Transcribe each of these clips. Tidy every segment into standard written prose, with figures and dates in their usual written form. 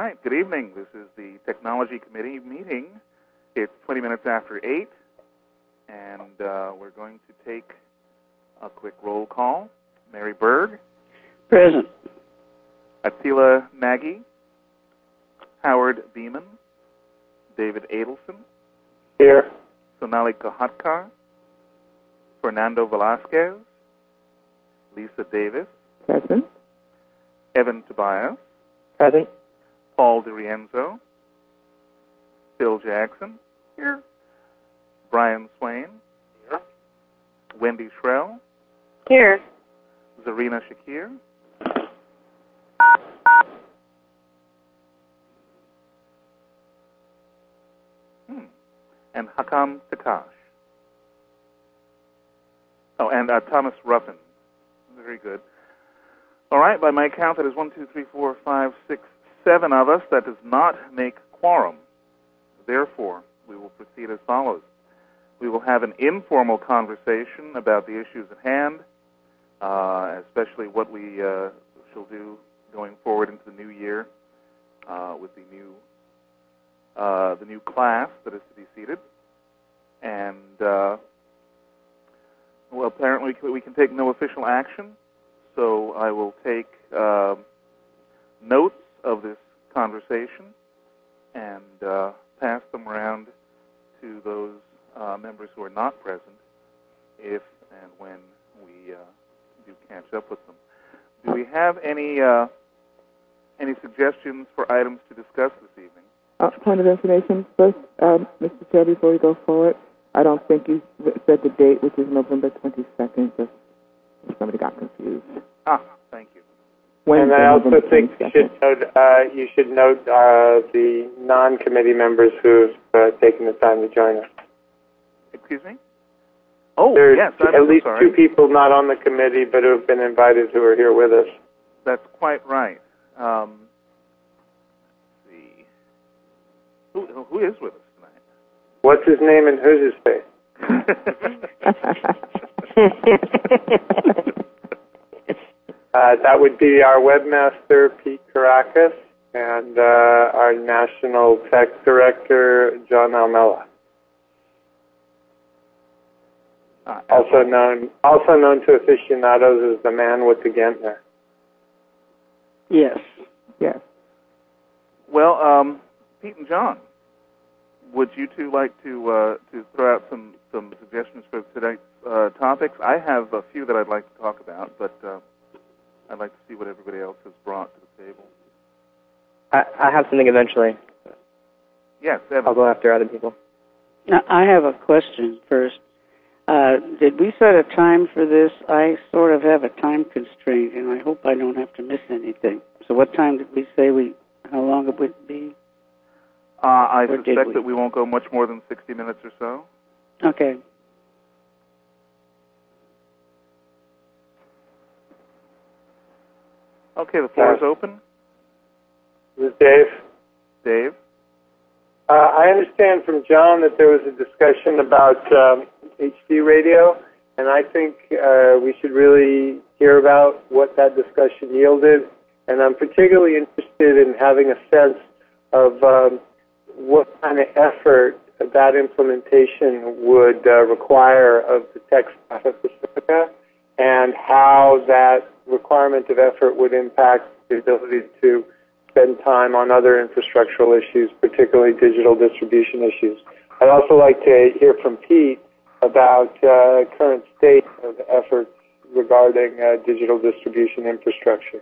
right, good evening. This is the Technology Committee meeting. It's 20 minutes after 8, and we're going to take a quick roll call. Mary Berg. Present. Attila Nagy. Howard Beeman. David Adelson. Here. Sonali Kohatkar. Fernando Velasquez. Lisa Davis. Present. Evan Tobias. Present. Paul DiRienzo. Phil Jackson. Here. Brian Swain. Here. Wendy Shrell. Here. Zarina Shakir. And Hakam Takash. Oh, and Thomas Ruffin. Very good. All right, by my count, that is 1, 2, 3, 4, 5, 6, 7 of us. That does not make quorum. Therefore, we will proceed as follows. We will have an informal conversation about the issues at hand, especially what we shall do going forward into the new year with the new class that is to be seated. And, well, apparently we can take no official action, so I will take notes of this conversation and pass them around to those members who are not present if and when we do catch up with them. Do we have any suggestions for items to discuss this evening? Point of information. First, Mr. Chair, before we go forward, I don't think you said the date, which is November 22nd, just if somebody got confused. Thank you. Wednesday, and I also November think 22nd. you should note the non-committee members who've taken the time to join us. Excuse me? Oh, There's yes. at least 2 people not on the committee but who have been invited who are here with us. That's quite right. Let's see. Who is with us tonight? What's his name and who's his face? That would be our webmaster, Pete Caracas, and our national tech director, John Almela. Also known to aficionados as the man with the Gentner. Yes. Yes. Well, Pete and John, would you two like to throw out some suggestions for tonight's topics? I have a few that I'd like to talk about, but I'd like to see what everybody else has brought to the table. I have something eventually. Yes, Evan. I'll go after other people. Now, I have a question first. Did we set a time for this? I sort of have a time constraint, and I hope I don't have to miss anything. So what time did we say how long it would be? I suspect that we won't go much more than 60 minutes or so. Okay. Okay, the floor is open. This is Dave. Dave? I understand from John that there was a discussion about HD radio, and I think we should really hear about what that discussion yielded. And I'm particularly interested in having a sense of what kind of effort that implementation would require of the tech staff at Pacifica, and how that requirement of effort would impact the ability to spend time on other infrastructural issues, particularly digital distribution issues. I'd also like to hear from Pete about current state of efforts regarding digital distribution infrastructure.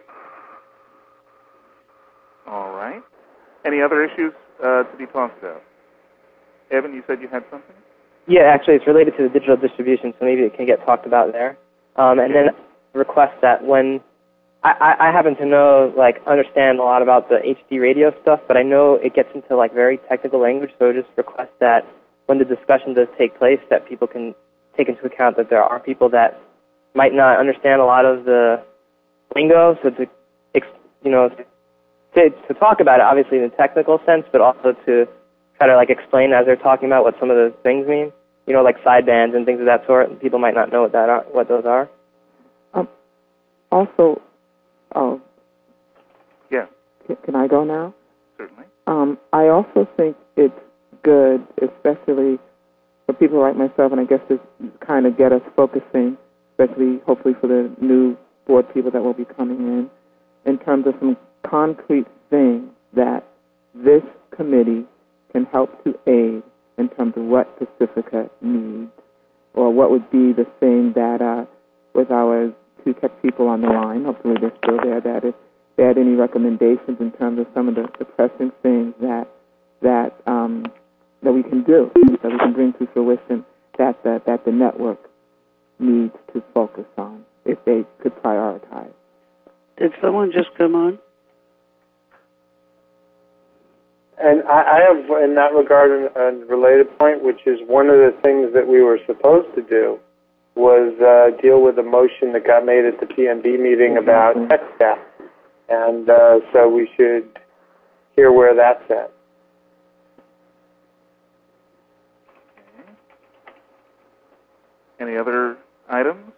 All right. Any other issues to be talked about? Evan, you said you had something? Yeah, actually, it's related to the digital distribution, so maybe it can get talked about there. And then request that when I happen to know, understand a lot about the HD radio stuff, but I know it gets into, very technical language, so just request that when the discussion does take place, that people can take into account that there are people that might not understand a lot of the lingo, so to talk about it, obviously in a technical sense, but also to try to, explain as they're talking about what some of the things mean, sidebands and things of that sort. People might not know what those are. Also, yeah. Can I go now? certainly. I also think it's good, especially for people like myself, and I guess to kind of get us focusing, especially hopefully for the new board people that will be coming in terms of some concrete things that this committee can help to aid in terms of what Pacifica needs, or what would be the thing that, with our two tech people on the line, hopefully they're still there, that if they had any recommendations in terms of some of the pressing things that we can do, that we can bring to fruition, that the network needs to focus on, if they could prioritize. Did someone just come on? And I have, in that regard, a related point, which is one of the things that we were supposed to do was deal with a motion that got made at the PNB meeting about tech staff. And so we should hear where that's at. Okay. Any other items?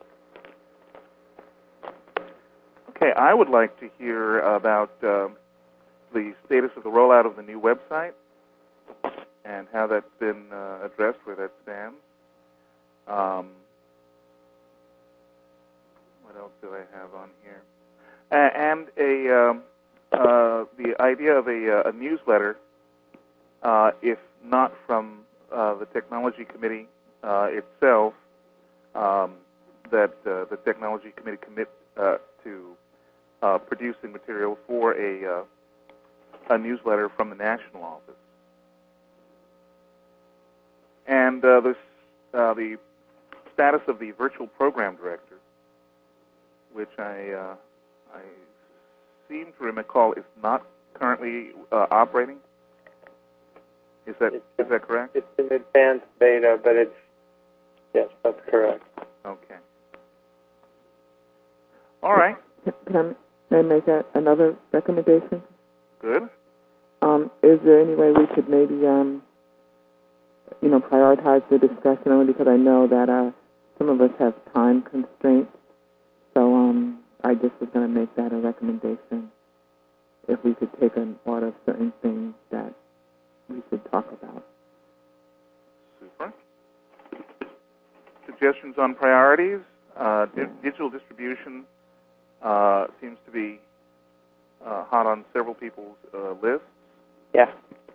Okay, I would like to hear about the status of the rollout of the new website and how that's been addressed, where that stands. What else do I have on here? And the idea of a newsletter, if not from the Technology Committee itself, that the Technology Committee commit to producing material for a newsletter from the national office. And the status of the virtual program director, which I seem to recall is not currently operating. Is that correct? It's an advanced beta, but yes, that's correct. Okay. All right. Can I make another recommendation? Good. Is there any way we could maybe, prioritize the discussion, only because I know that some of us have time constraints. So I just was going to make that a recommendation, if we could take an order of certain things that we should talk about. Super. Suggestions on priorities. Digital distribution seems to be hot on several people's lists. Yeah.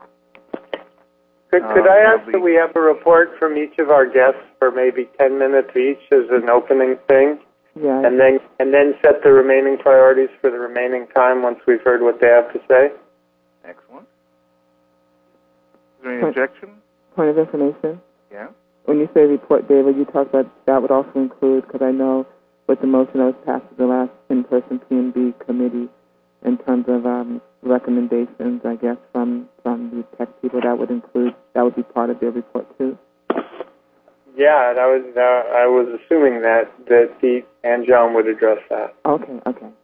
Could I ask that we have a report from each of our guests for maybe 10 minutes each as an opening thing? Yeah. And then set the remaining priorities for the remaining time once we've heard what they have to say? Excellent. Is there any objection? Point of information? Yeah. When you say report, David, you talked about that would also include, because I know with the motion that was passed at the last in-person PNB committee, in terms of recommendations, I guess, from the tech people, that would be part of their report too? Yeah, I was assuming that Pete and John would address that. Okay.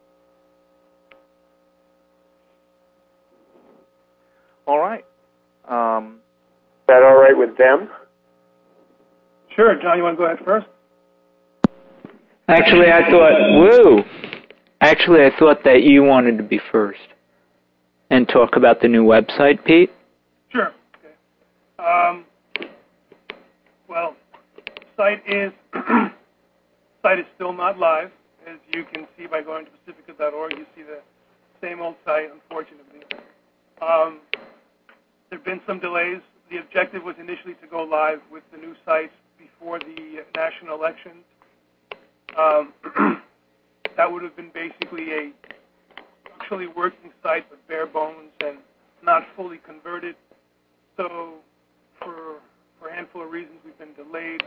All right. Is that all right with them? Sure. John, you want to go ahead first? Actually, I thought that you wanted to be first and talk about the new website, Pete. Sure. Okay. Well, site is still not live, as you can see by going to pacifica.org. You see the same old site, unfortunately. There have been some delays. The objective was initially to go live with the new site before the national elections. That would have been basically a actually working site, but bare bones and not fully converted. So for a handful of reasons, we've been delayed.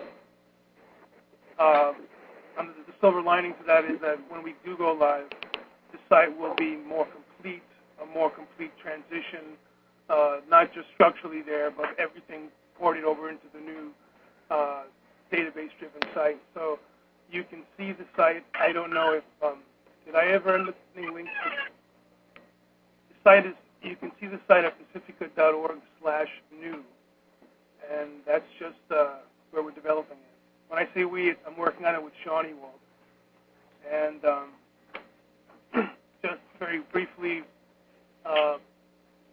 The silver lining to that is that when we do go live, the site will be more complete, a more complete transition, not just structurally there, but everything ported over into the new database-driven site. So you can see the site. I don't know if did I ever end up putting links? The site is. You can see the site at pacifica.org/new, and that's just where we're developing it. When I say we, I'm working on it with Sean Ewald. And just very briefly,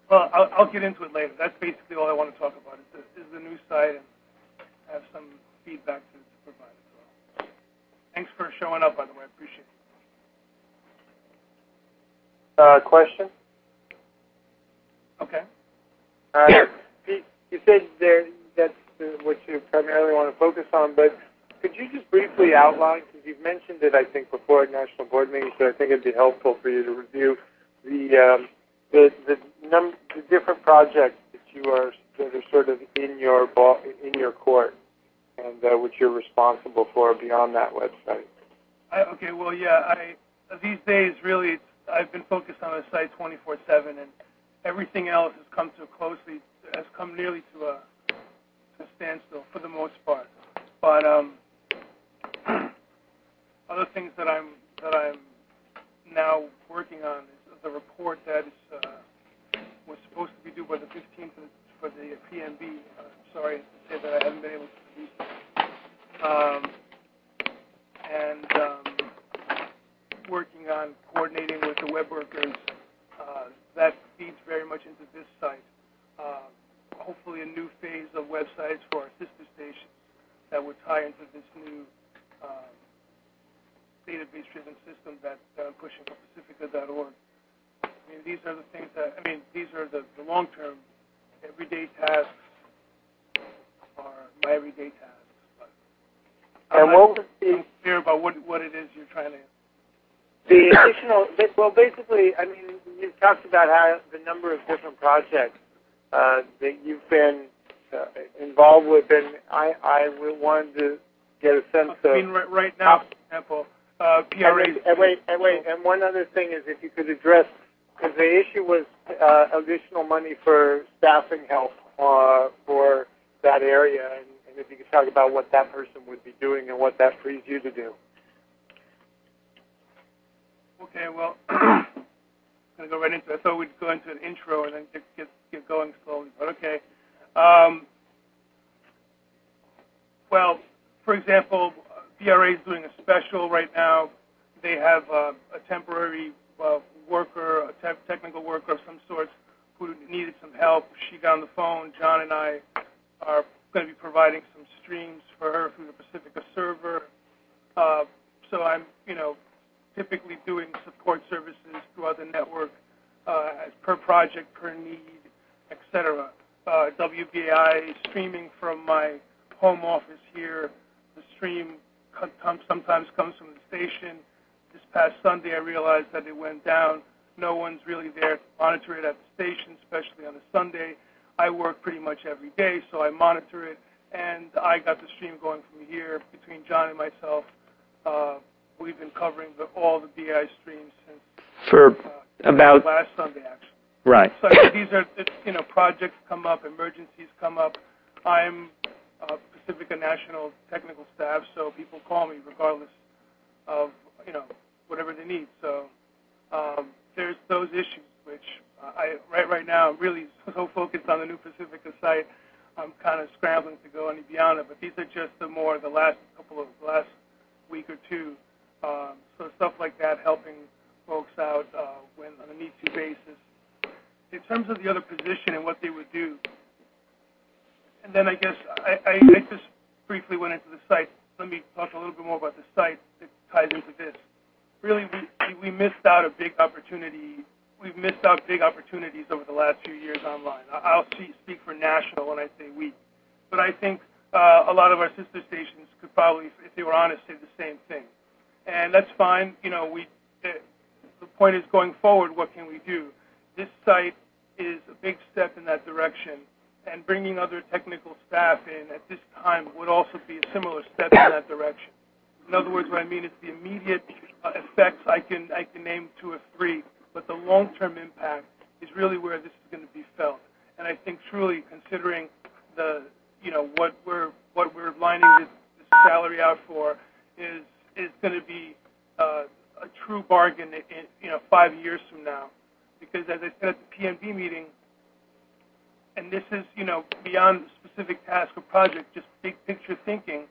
Well, I'll get into it later. That's basically all I want to talk about is the new site and have some feedback to provide as well. Thanks for showing up, by the way. I appreciate it. Question? Okay. Pete, you said that's what you primarily want to focus on, but could you just briefly outline, because you've mentioned it, I think, before at National Board meetings, so I think it'd be helpful for you to review the different projects that are sort of in your court and which you're responsible for beyond that website. These days, really, I've been focused on the site 24/7, and everything else has come nearly to a standstill for the most part. But other things that I'm now working on is the report that was supposed to be due by the 15th for the PMB. Sorry to say that I haven't been able to produce it. Working on coordinating with the web workers. That feeds very much into this site. Hopefully a new phase of websites for our sister stations that would tie into this new database-driven system that I'm pushing for Pacifica.org. These are the things these are the long-term everyday tasks are my everyday tasks. But I'm clear about what it is you're trying to. The additional, basically, you've talked about how the number of different projects that you've been involved with, and I wanted to get a sense of. Right now, for example, PRAs. And one other thing is if you could address, because the issue was additional money for staffing help for that area, and if you could talk about what that person would be doing and what that frees you to do. Okay, well, I'm going to go right into it. I thought we'd go into an intro and then get going slowly, but okay. Well, for example, PRA is doing a special right now. They have a temporary worker, a technical worker of some sort who needed some help. She got on the phone. John and I are going to be providing some streams for her through the Pacifica server. So I'm, typically doing support services throughout the network as per project, per need, etc. WBAI streaming from my home office here. The stream sometimes comes from the station. This past Sunday, I realized that it went down. No one's really there to monitor it at the station, especially on a Sunday. I work pretty much every day, so I monitor it, and I got the stream going from here between John and myself. We've been covering all the BI streams since about last Sunday, actually. Right. So these are, projects come up, emergencies come up. I'm Pacifica National technical staff, so people call me regardless of, whatever they need. So there's those issues, which right now I'm really so focused on the new Pacifica site, I'm kind of scrambling to go any beyond it. But these are just the last week or two. So stuff like that, helping folks out when on a need-to basis. In terms of the other position and what they would do, and then I guess I just briefly went into the site. Let me talk a little bit more about the site that ties into this. Really, we missed out a big opportunity. We've missed out big opportunities over the last few years online. I'll speak for national when I say we, but I think a lot of our sister stations could probably, if they were honest, say the same thing. And that's fine. The point is, going forward, what can we do? This site is a big step in that direction, and bringing other technical staff in at this time would also be a similar step in that direction. In other words, what I mean is the immediate effects I can name 2 or 3, but the long-term impact is really where this is going to be felt. And I think truly, considering the what we're lining this salary out for is going to be a true bargain in 5 years from now, because as I said at the PMB meeting, and this is beyond the specific task or project, just big picture thinking.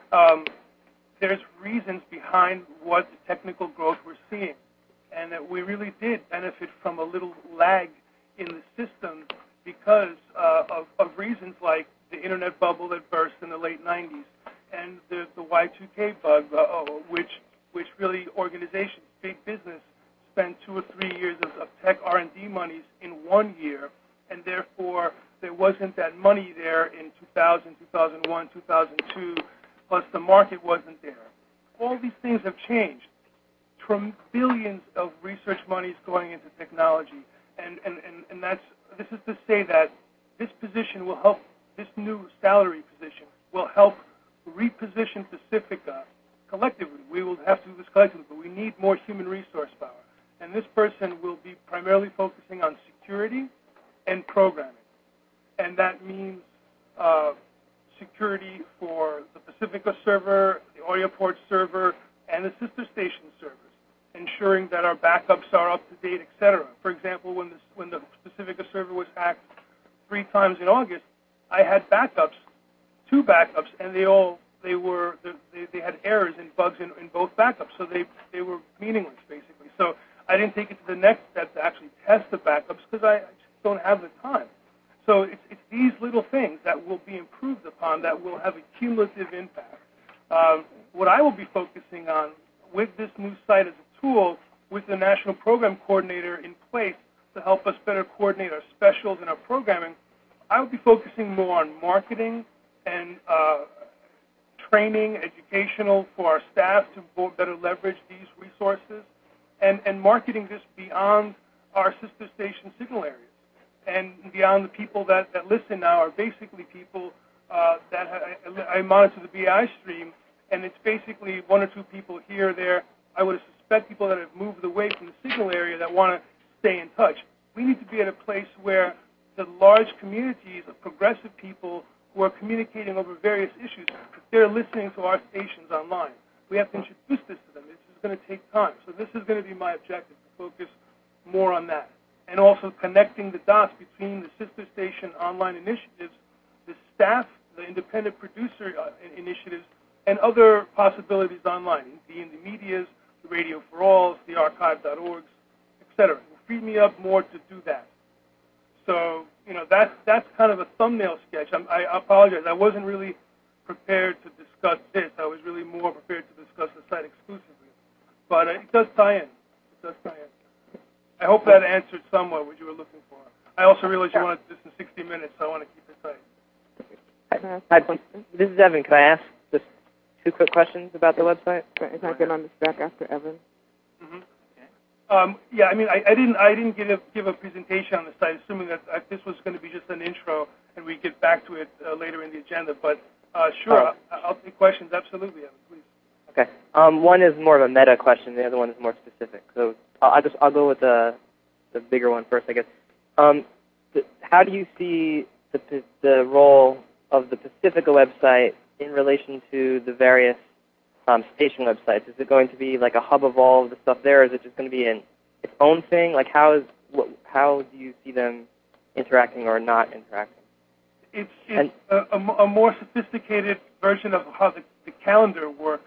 There's reasons behind what the technical growth we're seeing, and that we really did benefit from a little lag in the system because of reasons like the internet bubble that burst in the late 90s and the Y2K bug, which really organizations, big business, spent 2 or 3 years of tech R&D monies in 1 year, and therefore there wasn't that money there in 2000, 2001, 2002, plus the market wasn't there. All these things have changed. Billions of research monies going into technology, and this is to say that this position will help, this new salary position will help reposition Pacifica collectively. We will have to do this collectively, but we need more human resource power. And this person will be primarily focusing on security and programming. And that means security for the Pacifica server, the AudioPort server, and the sister station servers, ensuring that our backups are up to date, etc. For example, when the Pacifica server was hacked 3 times in August, I had backups, 2 backups, and they had errors and bugs in both backups, so they were meaningless basically. So I didn't take it to the next step to actually test the backups because I just don't have the time. So it's these little things that will be improved upon that will have a cumulative impact. What I will be focusing on with this new site as a tool, with the National Program Coordinator in place to help us better coordinate our specials and our programming, I will be focusing more on marketing and training, educational for our staff to better leverage these resources, and marketing this beyond our sister station signal areas. And beyond the people that listen now are basically people that I monitor the BI stream, and it's basically 1 or 2 people here or there. I would suspect people that have moved away from the signal area that want to stay in touch. We need to be at a place where the large communities of progressive people who are communicating over various issues, they're listening to our stations online. We have to introduce this to them. This is going to take time. So this is going to be my objective, to focus more on that. And also connecting the dots between the sister station online initiatives, the staff, the independent producer initiatives, and other possibilities online, the indie medias, the Radio for All, the archive.org, etc. It will free me up more to do that. So, that's kind of a thumbnail sketch. I apologize. I wasn't really prepared to discuss this. I was really more prepared to discuss the site exclusively. But it does tie in. I hope that answered somewhat what you were looking for. I also realized you wanted this in 60 minutes, so I want to keep it tight. Hi, this is Evan. Could I ask just 2 quick questions about the website? If I get on this back after Evan. Mm-hmm. I didn't give a presentation on the site, assuming that this was going to be just an intro, and we get back to it later in the agenda. But sure, I'll take questions. Absolutely, Evan, please. Okay. One is more of a meta question. The other one is more specific. So I'll go with the bigger one first, I guess. How do you see the role of the Pacifica website in relation to the various station websites? Is it going to be like a hub of all of the stuff there, or is it just going to be its own thing? Like how do you see them interacting or not interacting? It's a more sophisticated version of how the calendar works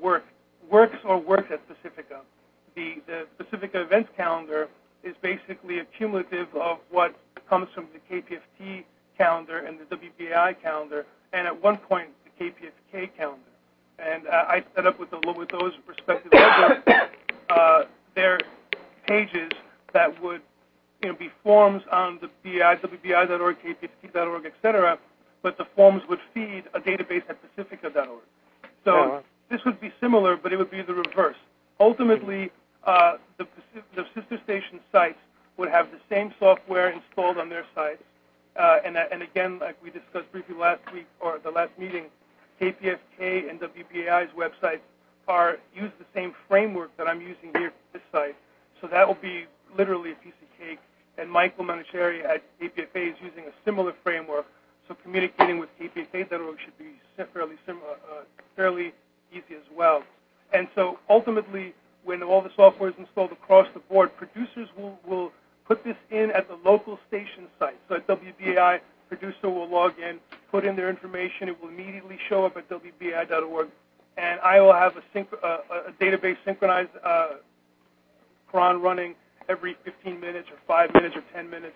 at Pacifica. The Pacifica events calendar is basically a cumulative of what comes from the KPFT calendar and the WBAI calendar, and at one point the KPFK calendar. And I set up with those respective logos their pages that would be forms on the BI, WBI.org, KPFT.org, etc., but the forms would feed a database at Pacifica.org. So this would be similar, but it would be the reverse. Ultimately, the sister station sites would have the same software installed on their sites. And again, like we discussed briefly last week, or the last meeting, KPFK and WBAI's websites use the same framework that I'm using here for this site. So that will be literally a piece of cake. And Michael Manicheri at KPFA is using a similar framework. So communicating with KPFA.org should be fairly easy as well. And so ultimately, when all the software is installed across the board, producers will put this in at the local station site. So at WBAI, producer will log in, put in their information. It will immediately show up at WBAI.org. And I will have a database synchronized cron running every 15 minutes or 5 minutes or 10 minutes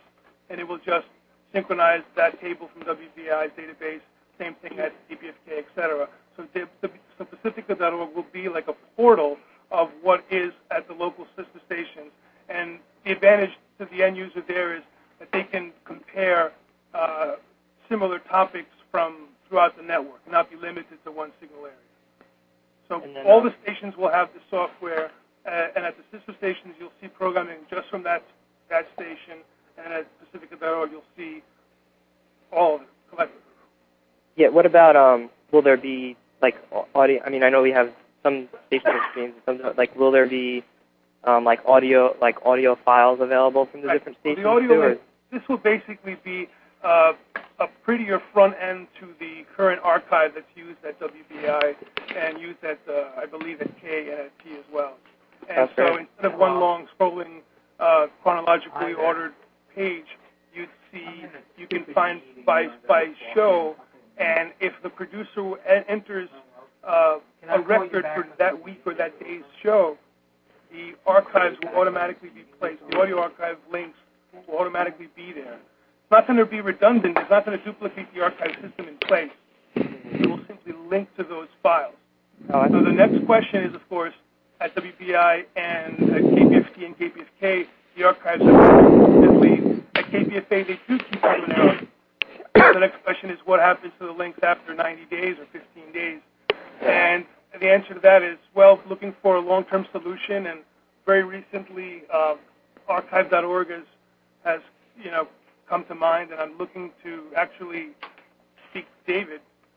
and it will just synchronize that table from WBI's database. Same thing at KPFK, etc. So Pacifica.org will be like a portal of what is at the local sister stations. And the advantage to the end user there is that they can compare similar topics from throughout the network, not be limited to one single area. So all the stations will have the software, and at the sister stations you'll see programming just from that station, and at Pacifica.org you'll see all of it collectively. Yeah, what about, will there be, like, audio? I mean, I know we have some station streams, will there be, audio files available from the different stations? The audio, this will basically be a prettier front end to the current archive that's used at WBI and used at, I believe, at K and at T as well. And so instead of one long scrolling, chronologically ordered page, you can find by show, and if the producer enters a record for that week or that day's show, the archives will automatically be placed. The audio archive links will automatically be there. It's not going to be redundant. It's not going to duplicate the archive system in place. It will simply link to those files. So the next question is, of course, at WBI and at KPFT and KPFK, the archives are simply at KPFA, they do keep them in error. The next question is what happens to the links after 90 days or 15 days? And the answer to that is, well, looking for a long-term solution, and very recently archive.org has come to mind, and I'm looking to actually speak to David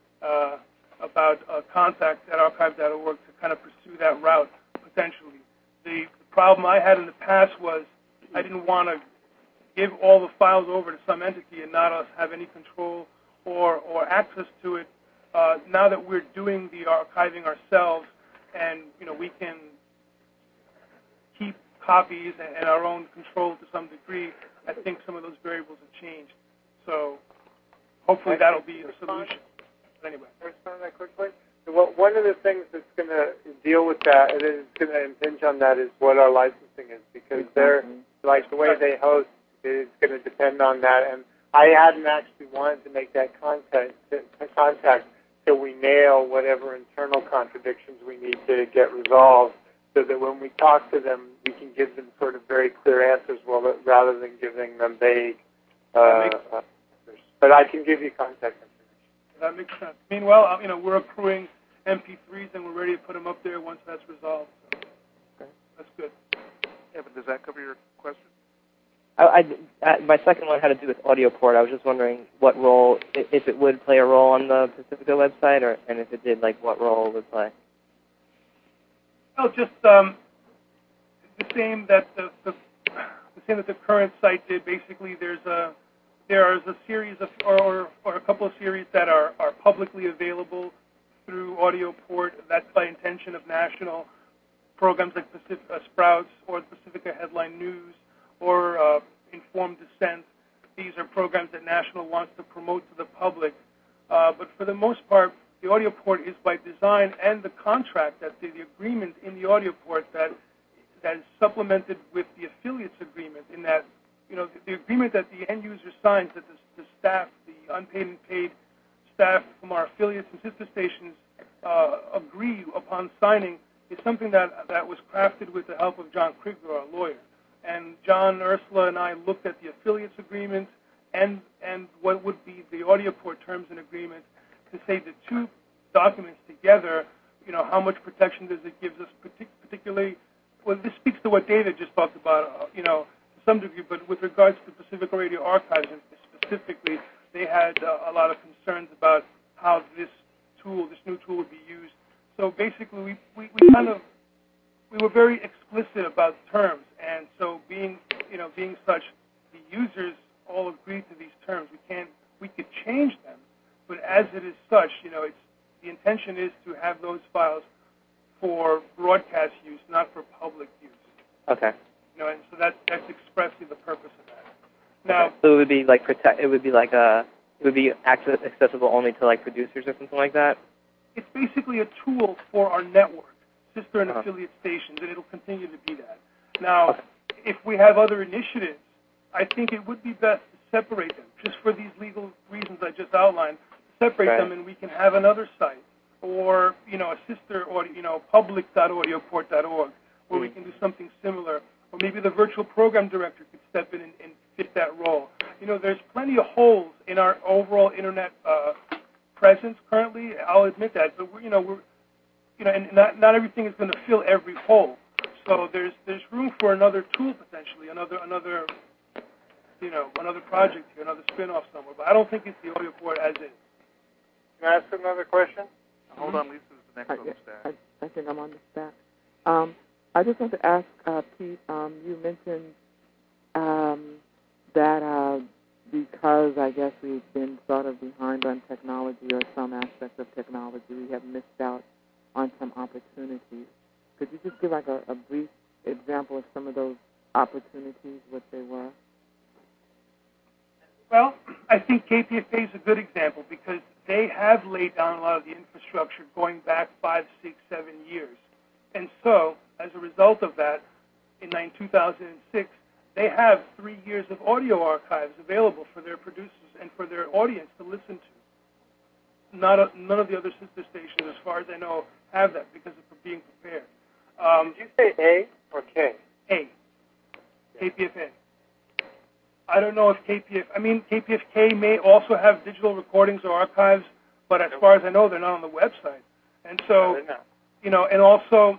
about a contact at archive.org to kind of pursue that route potentially. The problem I had in the past was I didn't want to give all the files over to some entity and not us have any control or access to it. Now that we're doing the archiving ourselves, and we can keep copies and our own control to some degree, I think some of those variables have changed. So hopefully that'll be a solution. But anyway, can I respond to that quickly? One of the things that's going to deal with that and is going to impinge on that is what our licensing is, because they're like the way they host is going to depend on that. And I hadn't actually wanted to make that contact till we nail whatever internal contradictions we need to get resolved, so that when we talk to them, we can give them sort of very clear answers, rather than giving them vague answers. But I can give you contact information. That makes sense. Meanwhile, we're accruing MP3s and we're ready to put them up there once that's resolved. So that's good. Yeah, but does that cover your question? My second one had to do with AudioPort. I was just wondering what role, if it would play a role on the Pacifica website, and if it did, what role it would play. Well, just the same that the current site did. Basically, there is a series of or a couple of series that are publicly available through AudioPort. That's by intention of national programs like Sprouts or the Pacifica Headline News or Informed Dissent. These are programs that National wants to promote to the public. But for the most part, the AudioPort is by design, and the contract, that the agreement in the AudioPort that is supplemented with the affiliates agreement, in that the agreement that the end user signs, that the staff, the unpaid and paid staff from our affiliates and sister stations agree upon signing, is something that was crafted with the help of John Krigler, our lawyer. And John, Ursula, and I looked at the affiliates agreement and what would be the AudioPort terms and agreement to say the two documents together, how much protection does it give us, particularly, well, this speaks to what David just talked about, to some degree, but with regards to Pacifica Radio Archives specifically, they had a lot of concerns about how this new tool would be used. So basically, we were very explicit about terms, and so being such, the users all agreed to these terms. We could change them, but as it is such, the intention is to have those files for broadcast use, not for public use. Okay. And so that's expressly the purpose of that. Now, so it would be it would be accessible only to producers or something like that. It's basically a tool for our network, sister and affiliate stations, and it'll continue to be that. Now, if we have other initiatives, I think it would be best to separate them, just for these legal reasons I just outlined. Separate them, and we can have another site, or a sister, or public.audioport.org, where we can do something similar. Or maybe the virtual program director could step in and fit that role. There's plenty of holes in our overall internet presence currently. I'll admit that, but and not everything is going to fill every hole. So there's room for another tool potentially, another project here, another spin-off somewhere. But I don't think it's the AudioPort as is. Can I ask another question? Hold on, Lisa's the next on the stack. I think I'm on the stack. I just want to ask, Pete, you mentioned that because I guess we've been sort of behind on technology or some aspects of technology, we have missed out on some opportunities. Could you just give like a brief example of some of those opportunities, what they were? Well, I think KPFA is a good example because they have laid down a lot of the infrastructure going back 5, 6, 7 years. And so, as a result of that, in 2006, they have 3 years of audio archives available for their producers and for their audience to listen to. None of the other sister stations, as far as I know, have that because of being prepared. Did you say A or K? A. KPFA. I don't know if KPFK may also have digital recordings or archives, but as far as I know, they're not on the website. And so, and also,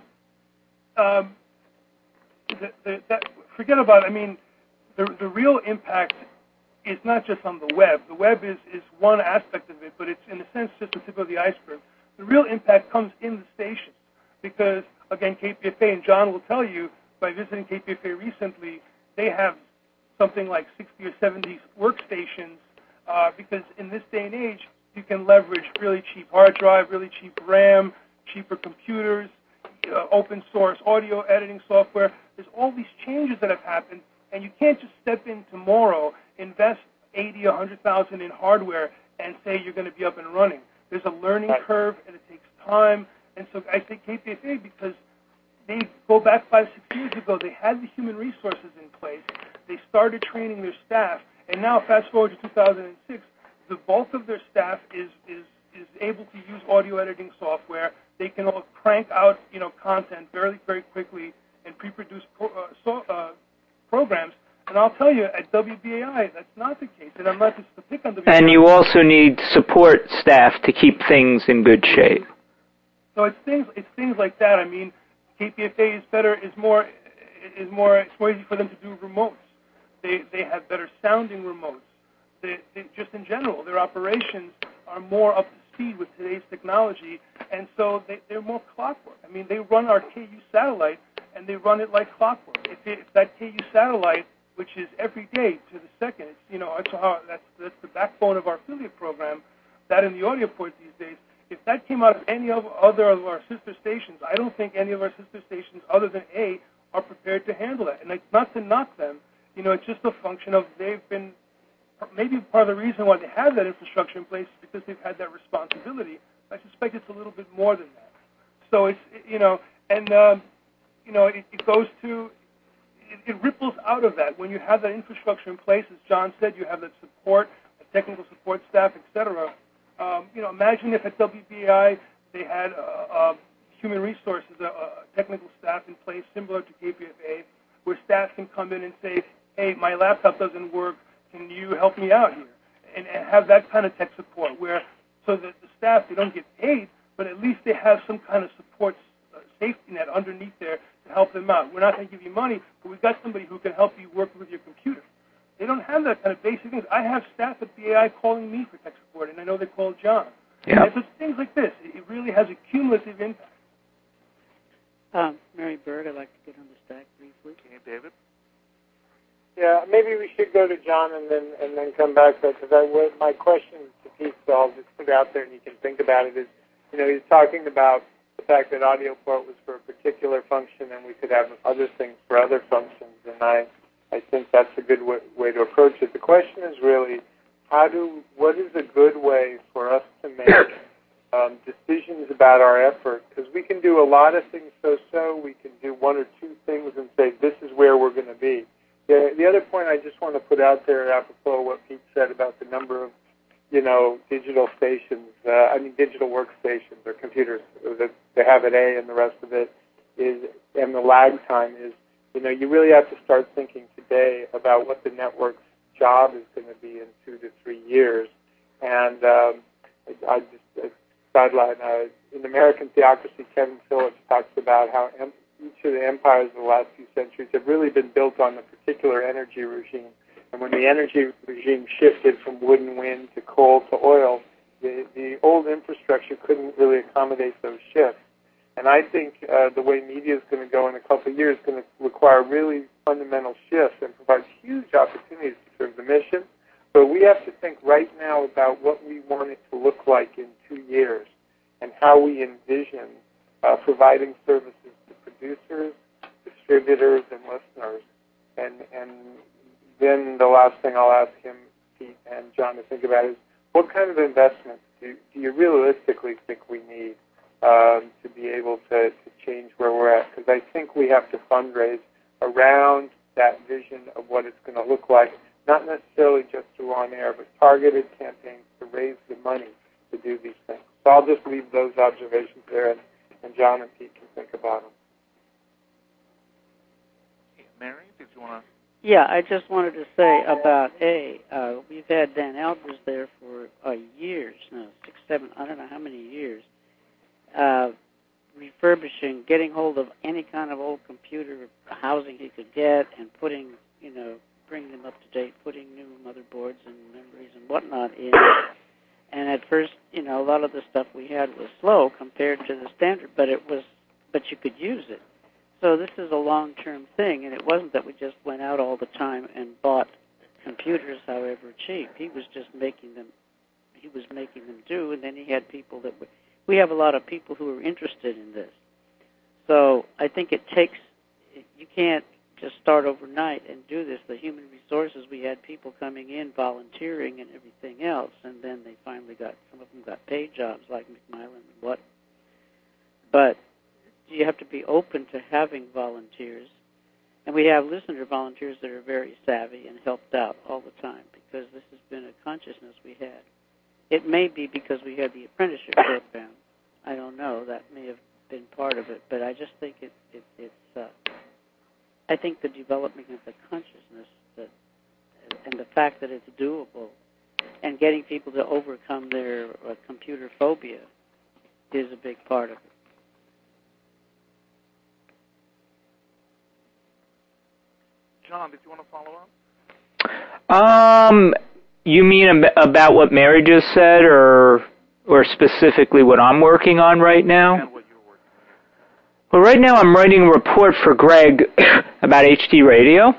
forget about it. The real impact is not just on the web. The web is one aspect of it, but it's, in a sense, just the tip of the iceberg. The real impact comes in the stations because, again, KPFA, and John will tell you, by visiting KPFA recently, they have something like 60 or 70 workstations because in this day and age, you can leverage really cheap hard drive, really cheap RAM, cheaper computers, open source audio editing software. There's all these changes that have happened, and you can't just step in tomorrow, invest $80,000 or $100,000 in hardware, and say you're going to be up and running. There's a learning curve, and it takes time. And so I say KPFA because they go back 5, 6 years ago. They had the human resources in place. They started training their staff, and now fast forward to 2006, the bulk of their staff is able to use audio editing software. They can all crank out content very, very quickly and pre-produce programs. And I'll tell you, at WBAI, that's not the case. And I'm not just to pick on WBAI. And you also need support staff to keep things in good shape. So it's things like that. KPFA is more easy for them to do remotes. They have better sounding remotes. They just in general, their operations are more up to speed with today's technology, and so they're more clockwork. They run our KU satellite, and they run it like clockwork. If that KU satellite, which is every day to the second, that's the backbone of our affiliate program, that in the AudioPort these days, if that came out of any other of our sister stations, I don't think any of our sister stations other than A are prepared to handle that. And it's not to knock them. It's just a function of they've been, maybe part of the reason why they have that infrastructure in place is because they've had that responsibility. I suspect it's a little bit more than that. So it's, it goes to, it ripples out of that. When you have that infrastructure in place, as John said, you have that support, technical support staff, etc. Imagine if at WBAI they had human resources, technical staff in place similar to KPFA, where staff can come in and say, hey, my laptop doesn't work, can you help me out here? And have that kind of tech support so that the staff, they don't get paid, but at least they have some kind of support safety net underneath there to help them out. We're not going to give you money, but we've got somebody who can help you work with your computer. They don't have that kind of basic things. I have staff at BAI calling me for tech support, and I know they call John. Yeah. And so things like this, it really has a cumulative impact. Mary Bird, I'd like to get on the stack briefly. Okay, David? Yeah, maybe we should go to John and then come back to that, because my question to Pete, so I'll just put it out there and you can think about it, is, he's talking about the fact that AudioPort was for a particular function and we could have other things for other functions, and I think that's a good way to approach it. The question is really, what is a good way for us to make decisions about our effort? Because we can do a lot of things so-so. We can do one or two things and say, this is where we're going to be. The other point I just want to put out there, apropos what Pete said about the number of, digital stations, digital workstations or computers that they have at A and the rest of it is, and the lag time is, you really have to start thinking today about what the network's job is going to be in 2 to 3 years. And I just sideline, in American Theocracy, Kevin Phillips talks about how each of the empires of the last few centuries have really been built on a particular energy regime. And when the energy regime shifted from wood and wind to coal to oil, the old infrastructure couldn't really accommodate those shifts. And I think the way media is going to go in a couple of years is going to require really fundamental shifts and provide huge opportunities to serve the mission. But we have to think right now about what we want it to look like in 2 years and how we envision providing services to producers, distributors, and listeners. And then the last thing I'll ask him, Pete and John, to think about is what kind of investments do you realistically think we need to be able to change where we're at? Because I think we have to fundraise around that vision of what it's going to look like, not necessarily just through on-air, but targeted campaigns to raise the money to do these things. So I'll just leave those observations there, and John and Pete can think about them. Mary, did you want to? Yeah, I just wanted to say about we've had Dan Albers there for years now, 6, 7, I don't know how many years, refurbishing, getting hold of any kind of old computer housing he could get and putting, bringing them up to date, putting new motherboards and memories and whatnot in. And at first, a lot of the stuff we had was slow compared to the standard, but you could use it. So this is a long-term thing, and it wasn't that we just went out all the time and bought computers, however cheap. He was just making them do, and then he had people we have a lot of people who are interested in this. So I think you can't just start overnight and do this. The human resources, we had people coming in, volunteering and everything else, and then they finally some of them got paid jobs like McMillan and what. But you have to be open to having volunteers. And we have listener volunteers that are very savvy and helped out all the time because this has been a consciousness we had. It may be because we had the apprenticeship program. I don't know. That may have been part of it. But I just think it's I think the development of the consciousness and the fact that it's doable and getting people to overcome their computer phobia is a big part of it. John, did you want to follow up? You mean about what Mary just said, or specifically what I'm working on right now? And what you're working on. Well, right now I'm writing a report for Greg about HD radio,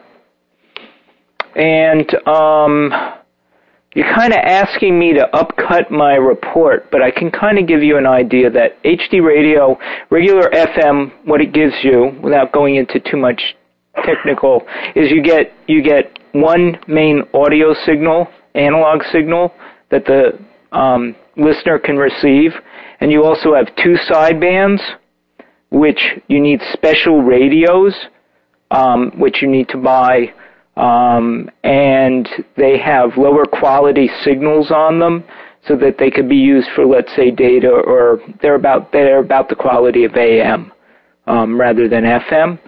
and you're kind of asking me to upcut my report, but I can kind of give you an idea that HD radio, regular FM, what it gives you, without going into too much technical, is you get one main audio signal, analog signal, that the listener can receive, and you also have 2 sidebands, which you need special radios, which you need to buy, and they have lower quality signals on them, so that they could be used for, let's say, data, or they're about the quality of AM rather than FM.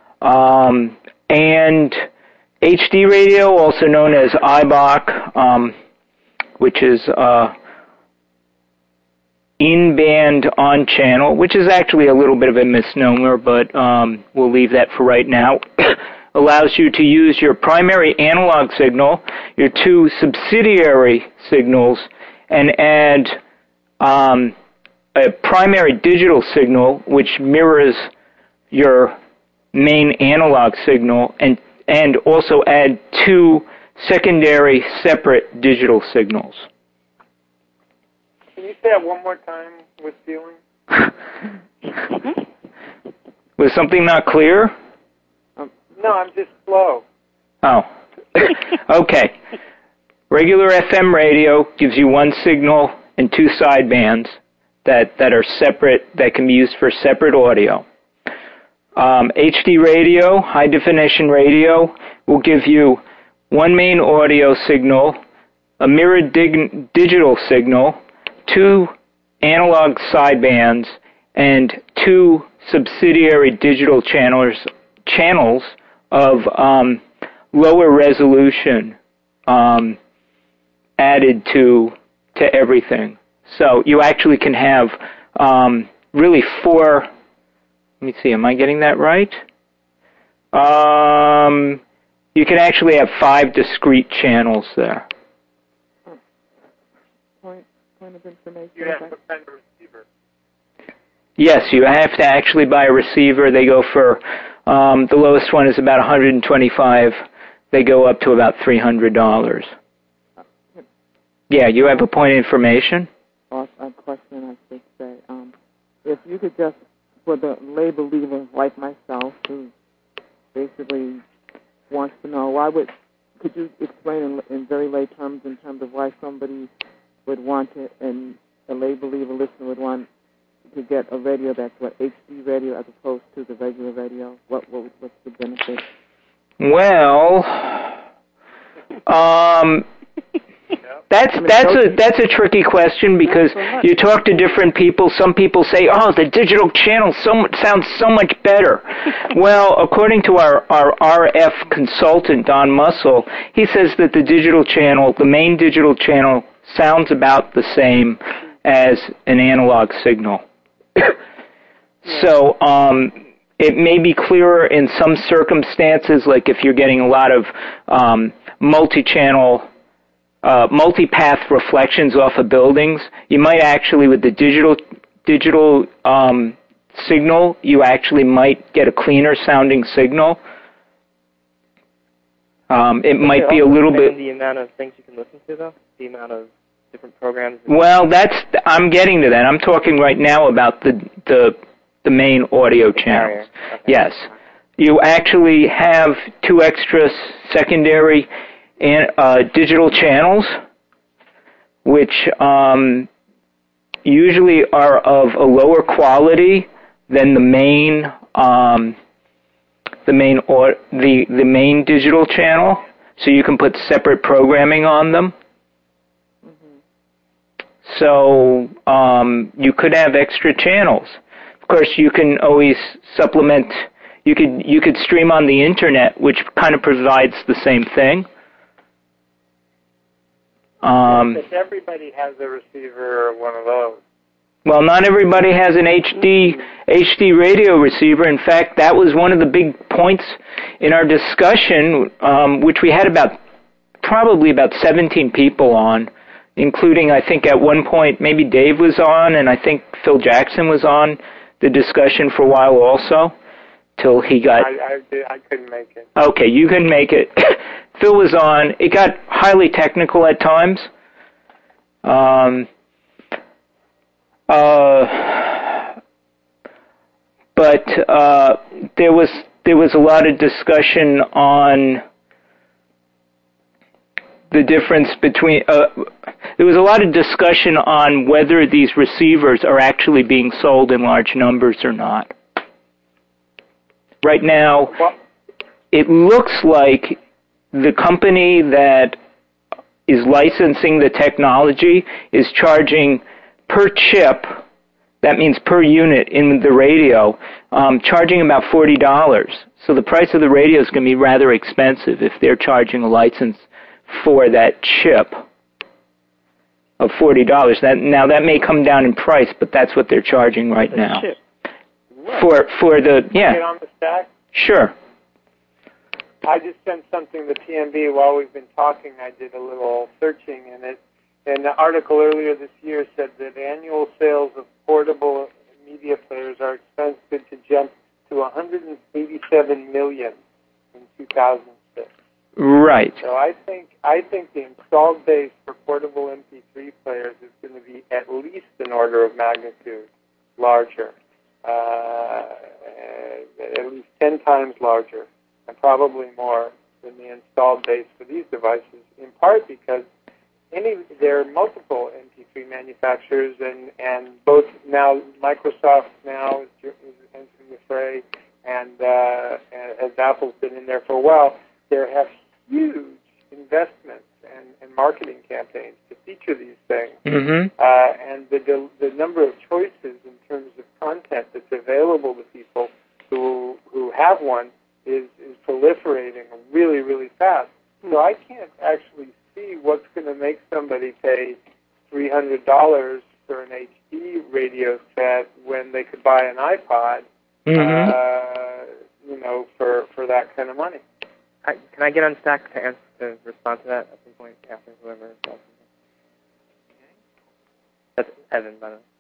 And HD radio, also known as IBOC, which is in-band on-channel, which is actually a little bit of a misnomer, but we'll leave that for right now, allows you to use your primary analog signal, your 2 subsidiary signals, and add a primary digital signal, which mirrors your main analog signal, and also add 2 secondary separate digital signals. Can you say that one more time with feeling? Was something not clear? No, I'm just slow. Oh. Okay. Regular FM radio gives you 1 signal and 2 sidebands that are separate, that can be used for separate audio. HD radio, high definition radio, will give you one main audio signal, a mirrored digital signal, 2 analog sidebands, and 2 subsidiary digital channels of lower resolution added to everything. So you actually can have really 4. Let me see, am I getting that right? You can actually have 5 discrete channels there. Point of information. You have to find a receiver. Yes, you have to actually buy a receiver. They go for, the lowest one is about $125. They go up to about $300. Yeah, you have a point of information? A question, I should say. If you could just, for the lay believer like myself who basically wants to know, could you explain in very lay terms in terms of why somebody would want it, and a lay believer listener would want to get a radio that's HD radio as opposed to the regular radio? What's the benefit? Well, that's a tricky question because you talk to different people. Some people say, "Oh, the digital channel sounds so much better." Well, according to our RF consultant Don Muscle, he says that the main digital channel, sounds about the same as an analog signal. So it may be clearer in some circumstances, like if you're getting a lot of multi-channel, multi-path reflections off of buildings. You might actually, with the digital signal, you actually might get a cleaner sounding signal. It might be a little bit. The amount of things you can listen to, though, the amount of different programs. Well, I'm getting to that. I'm talking right now about the main audio channels. Okay. Yes, you actually have 2 extra secondary digital channels, which usually are of a lower quality than the main digital channel. So you can put separate programming on them. So you could have extra channels. Of course, you can always supplement. You could stream on the internet, which kind of provides the same thing. If everybody has a receiver or one of those. Well, not everybody has an HD radio receiver. In fact, that was one of the big points in our discussion, which we had probably about 17 people on, including, I think, at one point, maybe Dave was on, and I think Phil Jackson was on the discussion for a while also, till he got... I couldn't make it. Okay, you couldn't make it. Phil was on. It got highly technical at times. But there was a lot of discussion on the difference between, there was a lot of discussion on whether these receivers are actually being sold in large numbers or not. Right now, it looks like the company that is licensing the technology is charging per chip, that means per unit in the radio, charging about $40. So the price of the radio is going to be rather expensive if they're charging a license for that chip of $40. Now that may come down in price, but that's what they're charging right now. Chip. For the, yeah. Get on the stack? Sure. I just sent something to PMB while we've been talking. I did a little searching, and an article earlier this year said that annual sales of portable media players are expected to jump to 187 million in 2006. Right. So I think the installed base for portable MP3 players is going to be at least an order of magnitude larger, at least 10 times larger, and probably more than the installed base for these devices, in part because there are multiple MP3 manufacturers, and both now, Microsoft now is entering the fray, And as Apple's been in there for a while, there have huge investments and marketing campaigns to feature these things. Mm-hmm. And the number of choices in terms of content that's available to people who have one is proliferating really, really fast. So I can't actually see what's going to make somebody pay $300 for an HD radio set when they could buy an iPod, for that kind of money. Can I get on Stack to respond to that at some point, Catherine, whoever? That's Evan, by the way.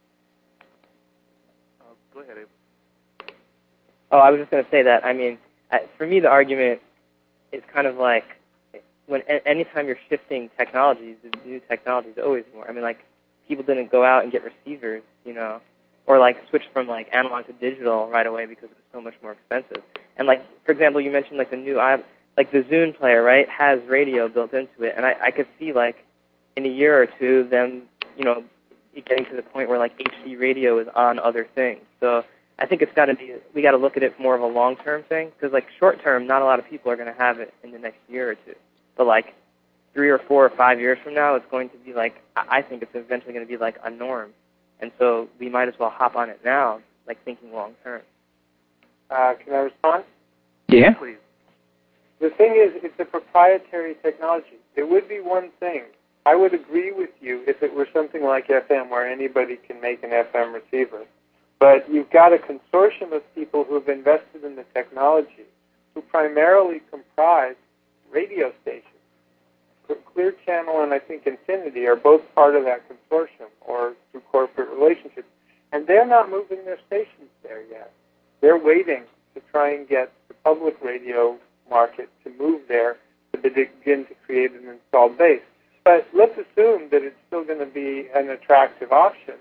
Go ahead, Evan. Oh, I was just going to say that, I mean, for me, the argument is kind of like anytime you're shifting technologies, the new technology is always more. I mean, like, people didn't go out and get receivers, or like switch from like analog to digital right away because it was so much more expensive. And like, for example, you mentioned like the new, like the Zune player, right, has radio built into it, and I could see like in a year or two them, getting to the point where like HD radio is on other things. So I think we got to look at it more of a long-term thing, because like short-term, not a lot of people are going to have it in the next year or two. But like 3 or 4 or 5 years from now, it's going to be like, I think it's eventually going to be like a norm. And so we might as well hop on it now, like thinking long-term. Can I respond? Yeah. Please. The thing is, it's a proprietary technology. It would be one thing. I would agree with you if it were something like FM where anybody can make an FM receiver. But you've got a consortium of people who have invested in the technology who primarily comprise radio stations. Clear Channel and I think Infinity are both part of that consortium or through corporate relationships. And they're not moving their stations there yet. They're waiting to try and get the public radio market to move there to begin to create an installed base. But let's assume that it's still going to be an attractive option.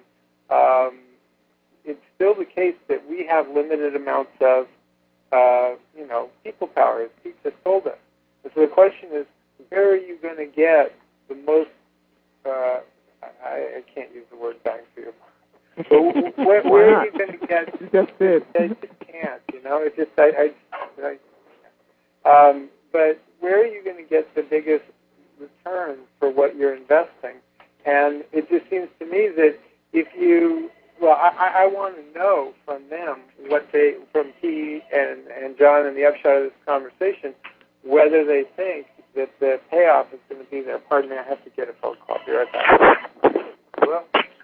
It's still the case that we have limited amounts of, people power, as Pete just told us. And so the question is, where are you going to get the most, I can't use the word bang for your buck. But where are you going to get? You just did. I just can't, It's just, but where are you going to get the biggest return for what you're investing? And it just seems to me that if you, I want to know from them from Pete and John and the upshot of this conversation, whether they think that the payoff is going to be there. Pardon me, I have to get a phone call. Be right back. Well,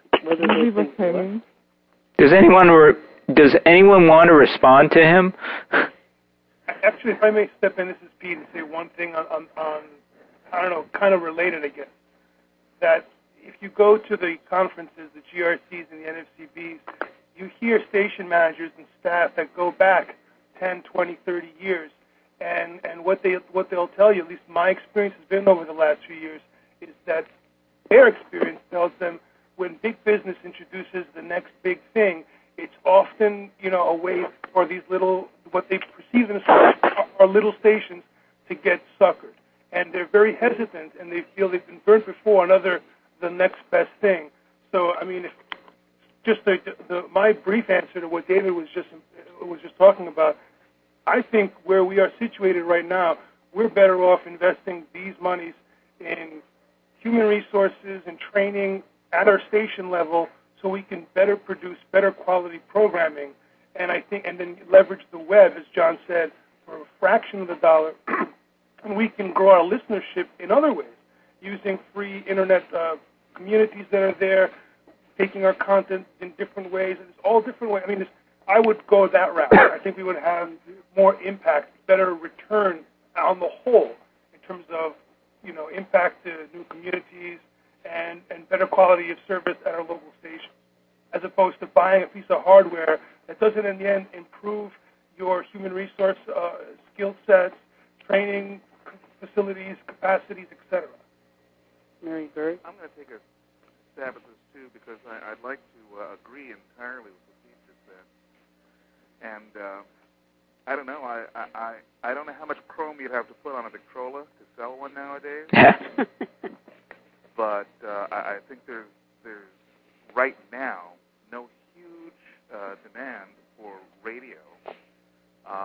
Does anyone want to respond to him? Actually, if I may step in, this is Pete, and say one thing on I don't know, kind of related, I guess, that if you go to the conferences, the GRCs and the NFCBs, you hear station managers and staff that go back 10, 20, 30 years, and what they'll tell you, at least my experience has been over the last few years, is that their experience tells them when big business introduces the next big thing, it's often, a way for these little, what they perceive themselves are little stations to get suckered. And they're very hesitant, and they feel they've been burnt before on the next best thing. So, I mean, just my brief answer to what David was just talking about, I think where we are situated right now, we're better off investing these monies in human resources and training at our station level so we can better produce better quality programming, and then leverage the web, as John said, for a fraction of the dollar, and we can grow our listenership in other ways, using free internet communities that are there, taking our content in different ways. It's all different ways. I mean, I would go that route. I think we would have more impact, better return on the whole in terms of, impact to new communities and better quality of service at our local stations, as opposed to buying a piece of hardware that doesn't in the end improve your human resource skill sets, training facilities, capacities, etc. Mary Bird? I'm going to take a stab at this, too, because I'd like to agree entirely with what Pete just said. And I don't know. I don't know how much chrome you'd have to put on a Victrola to sell one nowadays. But I think there's right now no huge demand for radio.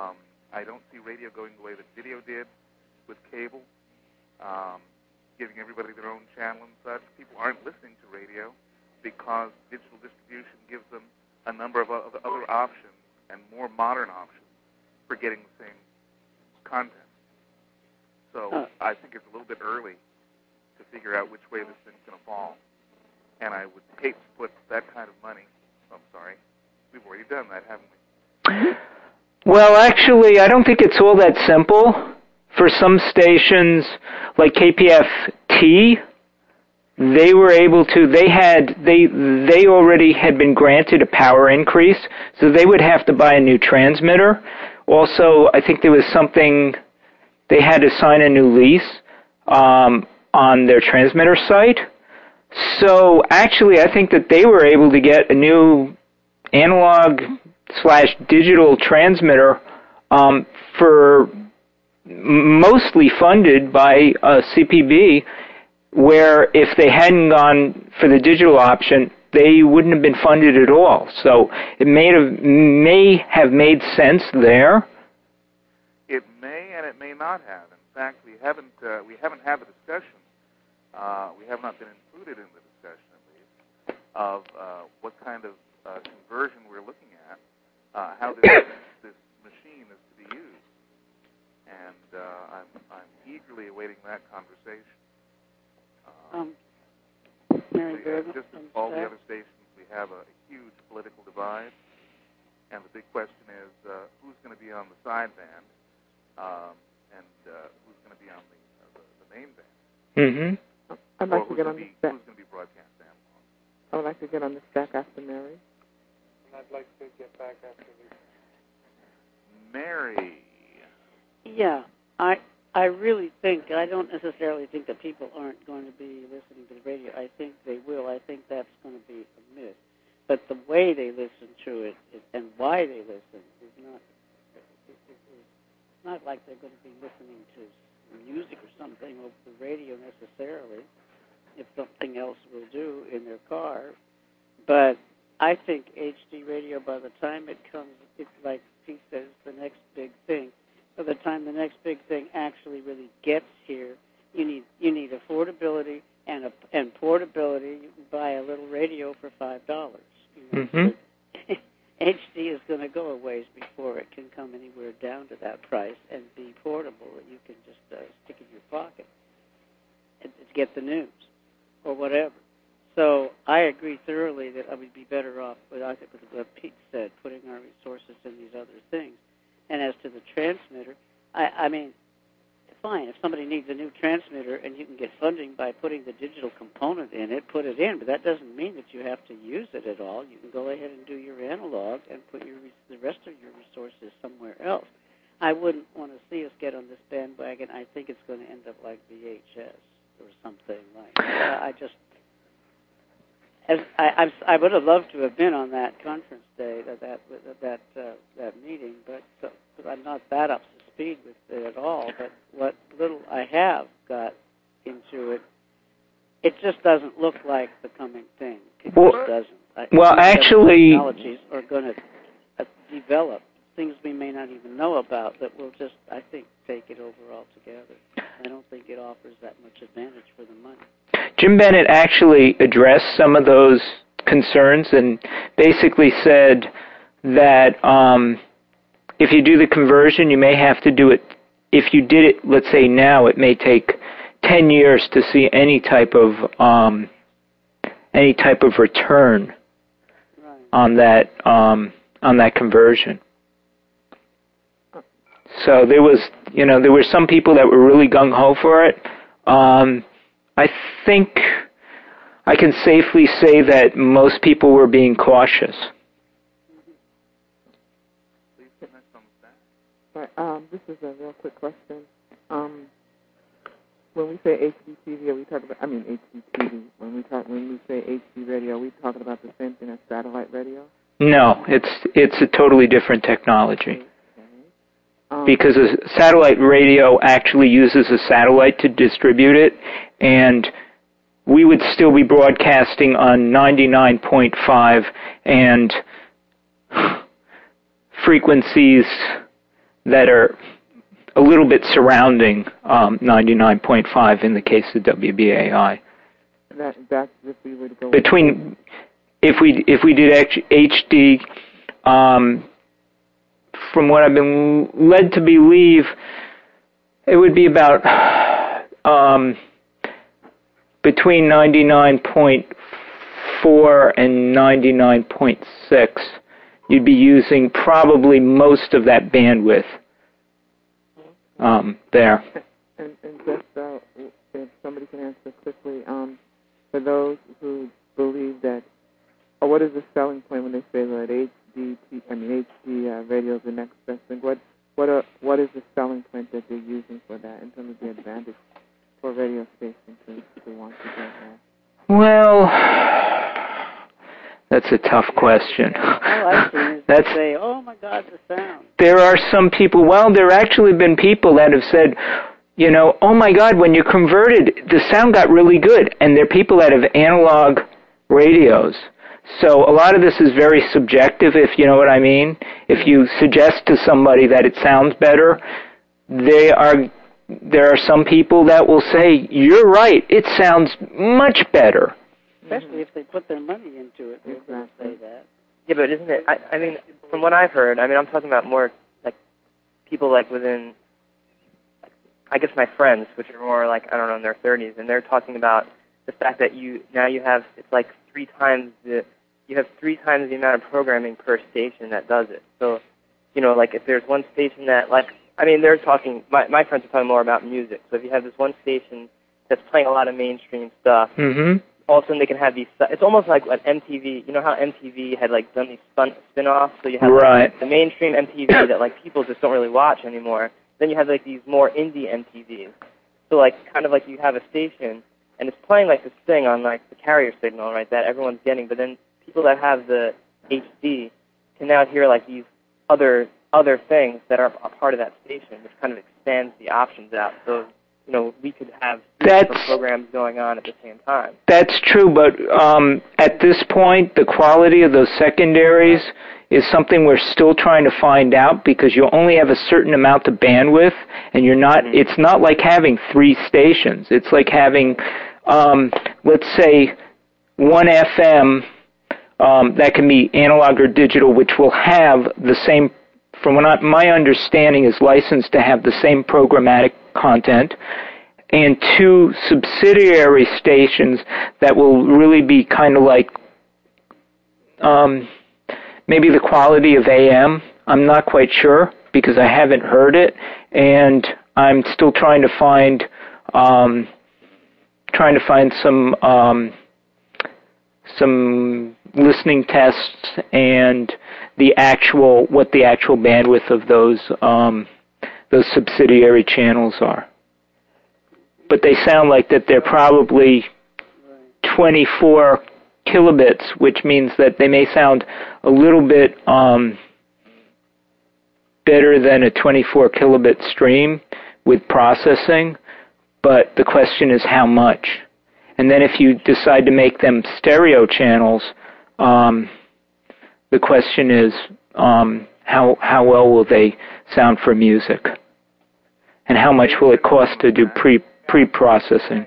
phone channel and such, people aren't listening to radio because digital distribution gives them a number of other options and more modern options for getting the same content. So I think it's a little bit early to figure out which way this thing's going to fall. And I would hate to put that kind of money. I'm sorry. We've already done that, haven't we? Well, actually, I don't think it's all that simple. For some stations, like KPFT, they were able to, they already had been granted a power increase, so they would have to buy a new transmitter. Also, I think there was something, they had to sign a new lease on their transmitter site. So actually, I think that they were able to get a new analog/digital transmitter for mostly funded by CPB, where if they hadn't gone for the digital option, they wouldn't have been funded at all. So it may have made sense there. It may and it may not have. In fact, we haven't had the discussion. We have not been included in the discussion, at least, of what kind of conversion we're looking at, how this machine is to be used, and I'm eagerly awaiting that conversation. Just as all the other stations, we have a huge political divide, and the big question is who's going to be on the sideband and who's going to be on the main band. Mm-hmm. I'd like to get on the stack. Who's going to be broadcast analog? I would like to get on the stack after Mary. And I'd like to get back after Lisa. Mary. Yeah, I really think, I don't necessarily think that people aren't going to be listening to the radio. I think they will. I think that's going to be a myth. But the way they listen to it and why they listen is not like they're going to be listening to music or something over the radio necessarily, if something else will do in their car. But I think HD radio, by the time it comes, it's like Pete says, the next big thing. By the time the next big thing actually really gets here, you need affordability and portability. You can buy a little radio for $5. HD is going to go a ways before it can come anywhere down to that price and be portable that you can just stick in your pocket and to get the news or whatever. So I agree thoroughly that I would be better off with, I think, with what Pete said, putting our resources in these other things. And as to the transmitter, I mean, fine, if somebody needs a new transmitter and you can get funding by putting the digital component in it, put it in. But that doesn't mean that you have to use it at all. You can go ahead and do your analog and put the rest of your resources somewhere else. I wouldn't want to see us get on this bandwagon. I think it's going to end up like VHS or something like that. I would have loved to have been on that conference day, that meeting, but I'm not that up to speed with it at all. But what little I have got into it, it just doesn't look like the coming thing. It just doesn't. Actually, technologies are going to develop things we may not even know about that will just, I think, take it over altogether. I don't think it offers that much advantage for the money. Jim Bennett actually addressed some of those concerns and basically said that if you do the conversion, you may have to do it. If you did it, let's say now, it may take 10 years to see any type of return on that conversion. So there were some people that were really gung ho for it. I think I can safely say that most people were being cautious. This is a real quick question. When we say HDTV, are we talking about? HDTV. When we say HD radio, are we talking about the same thing as satellite radio? No, it's a totally different technology. Because a satellite radio actually uses a satellite to distribute it, and we would still be broadcasting on 99.5 and frequencies that are a little bit surrounding 99.5 in the case of WBAI. That's if we were to go between if we did HD. From what I've been led to believe, it would be about between 99.4 and 99.6. You'd be using probably most of that bandwidth there. And just if somebody can answer quickly, for those who believe that, or what is the selling point when they say that HD radio is the next best thing? What is the selling point that they're using for that in terms of the advantage for radio stations to want to get that? Well, that's a tough question. That's say, oh my God, the sound. There are some people. Well, there actually been people that have said, oh my God, when you converted, the sound got really good. And there are people that have analog radios. So a lot of this is very subjective, if you know what I mean. If you suggest to somebody that it sounds better, there are some people that will say, you're right, it sounds much better. Especially if they put their money into it, they're going to say that. Yeah, but isn't it, I mean, from what I've heard, I'm talking about more like people like within, I guess my friends, which are more like, I don't know, in their 30s, and they're talking about the fact that you have, it's like you have 3 times the amount of programming per station that does it. So, like if there's one station that, they're talking, my friends are talking more about music. So if you have this one station that's playing a lot of mainstream stuff, all of a sudden they can have these, it's almost like what MTV, you know how MTV had done these spin-offs? So you have the mainstream MTV that people just don't really watch anymore. Then you have these more indie MTVs. So kind of you have a station, and it's playing this thing on the carrier signal, right, that everyone's getting, but then people that have the HD can now hear these other things that are a part of that station, which kind of expands the options out. So, we could have different programs going on at the same time. That's true, but at this point, the quality of those secondaries is something we're still trying to find out, because you only have a certain amount of bandwidth, and it's not like having 3 stations. It's like having, let's say, 1 FM that can be analog or digital, which will have the same, from what my understanding is licensed to have the same programmatic content, and 2 subsidiary stations that will really be kind of maybe the quality of AM. I'm not quite sure because I haven't heard it, and I'm still trying to find some listening tests and what the actual bandwidth of those subsidiary channels are. But they sound like that they're probably 24 kilobits, which means that they may sound a little bit better than a 24 kilobit stream with processing, but the question is how much. And then if you decide to make them stereo channels, the question is how well will they sound for music, and how much will it cost to do pre-processing?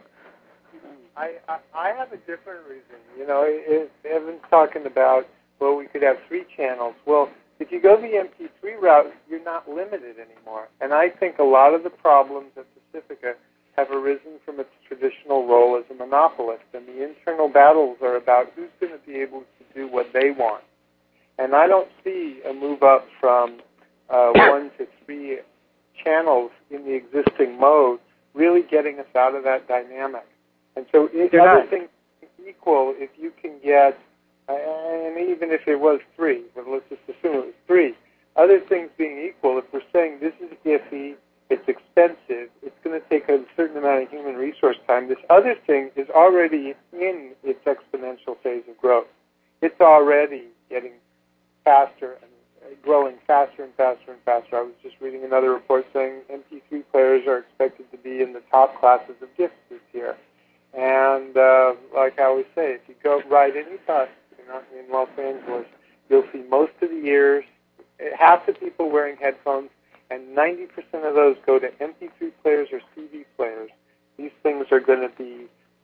I have a different reason. Evan's talking about, we could have 3 channels. Well, if you go the MP3 route, you're not limited anymore. And I think a lot of the problems at Pacifica have arisen from its traditional role as a monopolist, and the internal battles are about who's going to be able to do what they want. And I don't see a move up from 1 to 3 channels in the existing mode really getting us out of that dynamic. And so other things equal, if you can get, and even if it was 3, but let's just assume it was 3, other things being equal, if we're saying this is iffy, it's expensive, it's going to take a certain amount of human resource time, this other thing is already in its exponential phase of growth. It's already getting faster and growing faster and faster and faster. I was just reading another report saying MP3 players are expected to be in the top classes of gifts this year. And like I always say, if you go ride any bus in Los Angeles, you'll see most of the years, half the people wearing headphones, and 90% of those go to MP3 players or CD players. These things are going to be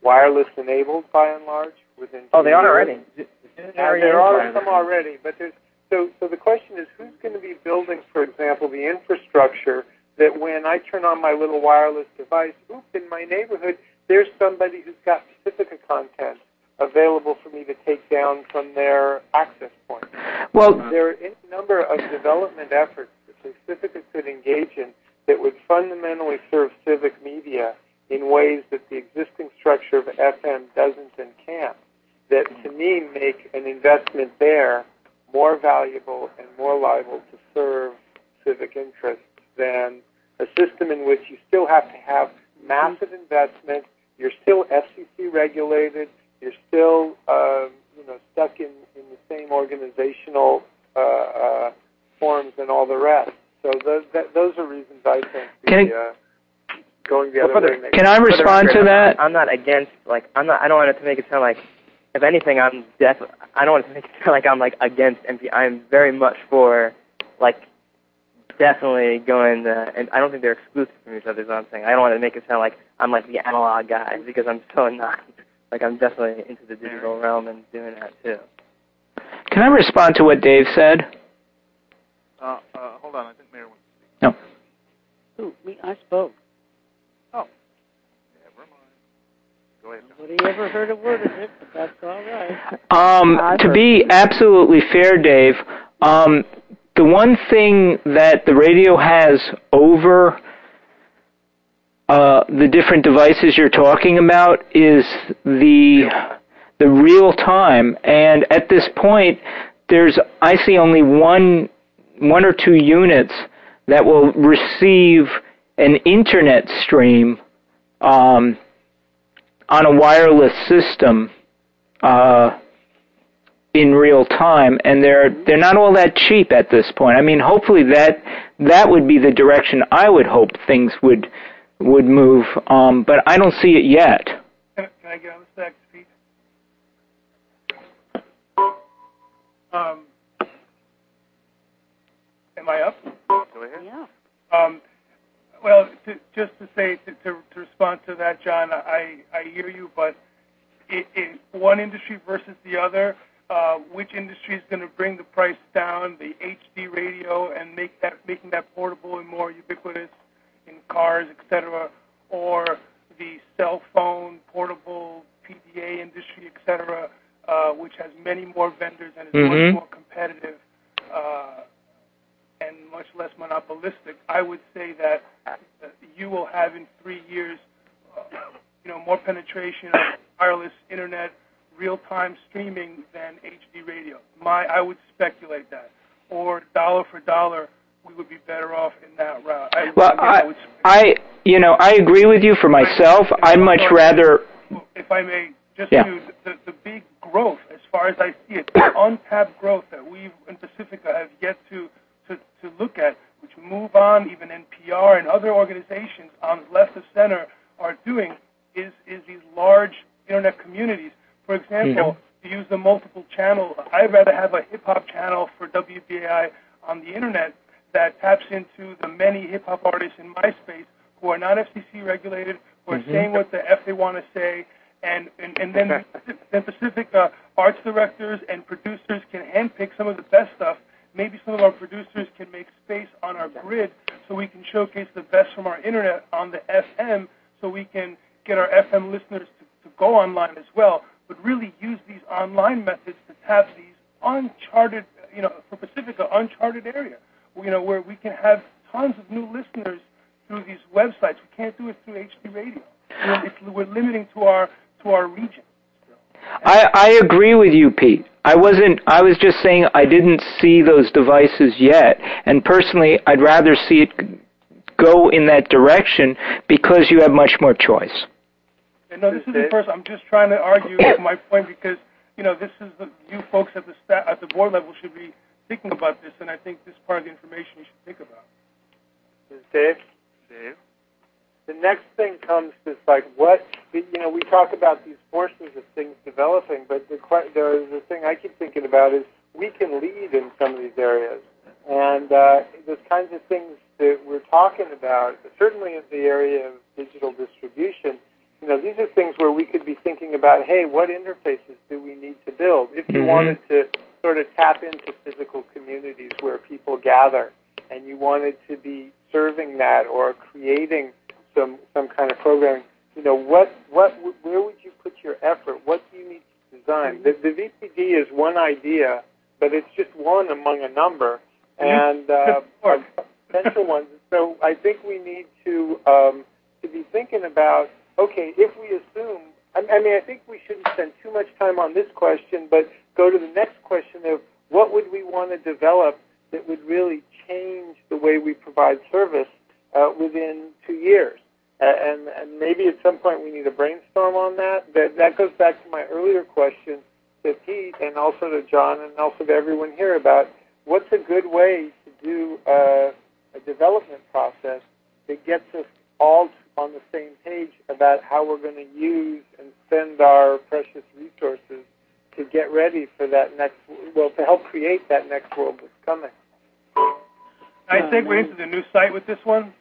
wireless enabled by and large within. Oh, they are already. There are some already, but there's so the question is who's going to be building, for example, the infrastructure that when I turn on my little wireless device, in my neighborhood, there's somebody who's got Pacifica content available for me to take down from their access point. Well, there are any number of development efforts that Pacifica could engage in that would fundamentally serve civic media in ways that the existing structure of FM doesn't and can't, that to me make an investment there more valuable and more liable to serve civic interests than a system in which you still have to have massive investment, you're still FCC regulated, you're still stuck in the same organizational forms and all the rest. So those are reasons I think going the other way. Can I respond to that? I'm not against. I don't want it to make it sound like. If anything, I don't want it to make it sound like I'm against MP. I'm very much for definitely going. And I don't think they're exclusive from each other. Is what I'm saying. I don't want to make it sound like I'm the analog guy because I'm so not. I'm definitely into the digital realm and doing that too. Can I respond to what Dave said? Hold on, I think Mayor wants to speak. No. Ooh, I spoke. Oh, never mind. Go ahead. Nobody ever heard a word of it, but that's all right. To be absolutely fair, Dave, the one thing that the radio has over the different devices you're talking about is the real time, and at this point, I see only one or two units that will receive an internet stream on a wireless system in real time, and they're not all that cheap at this point. I mean, hopefully that would be the direction I would hope things would move, but I don't see it yet. Can I get on the stack to speak? Am I up? Go ahead. Yeah. Well, just to say, to respond to that, John, I hear you, but in one industry versus the other, which industry is going to bring the price down, the HD radio, and making that portable and more ubiquitous in cars, etc., or the cell phone, portable PDA industry, etc., which has many more vendors and is much more competitive and much less monopolistic. I would say that you will have in 3 years, more penetration of wireless internet, real-time streaming than HD radio. I would speculate that, or dollar for dollar, we would be better off in that route. I agree with you for myself. I'd much rather. If I may, the big growth, as far as I see it, the untapped growth that we in Pacifica have yet to look at, which MoveOn, even NPR and other organizations on left of center are doing, is these large internet communities. For example, to use the multiple channel, I'd rather have a hip-hop channel for WBAI on the internet that taps into the many hip-hop artists in my space who are not FCC regulated, who are saying what the F they want to say, and then Pacifica arts directors and producers can handpick some of the best stuff. Maybe some of our producers can make space on our grid so we can showcase the best from our internet on the FM so we can get our FM listeners to go online as well, but really use these online methods to tap these uncharted, for Pacifica, uncharted area, where we can have tons of new listeners through these websites. We can't do it through HD radio. We're limiting to our region. I agree with you, Pete. I was just saying I didn't see those devices yet, and personally, I'd rather see it go in that direction because you have much more choice. No, this isn't personal. I'm just trying to argue my point because this is you folks at the board level should be thinking about this, and I think this is part of the information you should think about. Dave. The next thing comes is we talk about these forces of things developing, but the thing I keep thinking about is we can lead in some of these areas, and those kinds of things that we're talking about, certainly in the area of digital distribution, these are things where we could be about, hey, what interfaces do we need to build? If you wanted to sort of tap into physical communities where people gather, and you wanted to be serving that or creating some kind of programming, where would you put your effort? What do you need to design? The VPD is one idea, but it's just one among a number, and potential ones. So I think we need to be thinking about, okay, if we assume, I think we shouldn't spend too much time on this question, but go to the next question of what would we want to develop that would really change the way we provide service within 2 years. And maybe at some point we need to brainstorm on that. That goes back to my earlier question to Pete and also to John and also to everyone here about what's a good way to do a development process that gets us all on the same page about how we're going to use and spend our precious resources to get ready for that to help create that next world that's coming. I think we're into the new site with this one.